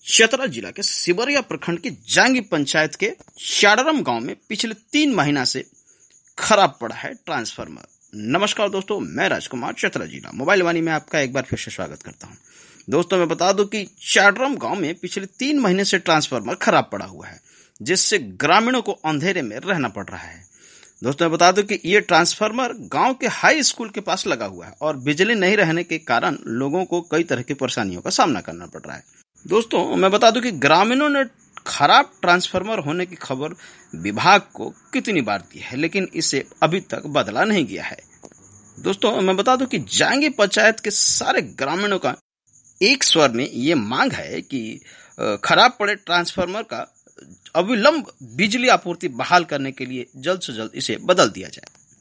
चतरा जिला के सिवरिया प्रखंड के जांगी पंचायत के शाडरम गांव में पिछले 3 महीना से खराब पड़ा है ट्रांसफार्मर। नमस्कार दोस्तों, मैं राजकुमार चतरा जिला मोबाइल वाणी में आपका एक बार फिर से स्वागत करता हूं। दोस्तों, मैं बता दूं कि शाडरम गांव में पिछले 3 महीने से ट्रांसफार्मर खराब पड़ा हुआ है, जिससे ग्रामीणों को अंधेरे में रहना पड़ रहा है। दोस्तों, मैं बता दूं कि ये ट्रांसफार्मर गांव के हाई स्कूल के पास लगा हुआ है और बिजली नहीं रहने के कारण लोगों को कई तरह की परेशानियों का सामना करना पड़ रहा है। दोस्तों, मैं बता दूं कि ग्रामीणों ने खराब ट्रांसफार्मर होने की खबर विभाग को कितनी बार दी है, लेकिन इसे अभी तक बदला नहीं गया है। दोस्तों, मैं बता दूं कि जांगी पंचायत के सारे ग्रामीणों का एक स्वर में ये मांग है कि खराब पड़े ट्रांसफार्मर का अविलंब बिजली आपूर्ति बहाल करने के लिए जल्द से जल्द इसे बदल दिया जाए।